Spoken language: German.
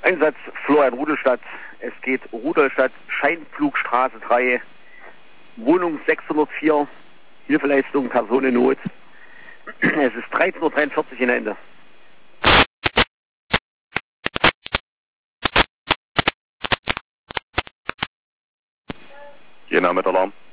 Einsatz Florian Rudolstadt. Es geht Rudolstadt, Scheinpflugstraße 3, Wohnung 604, Hilfeleistung, Personennot. Es ist 13:43 Uhr in Ende. Jena mit Alarm.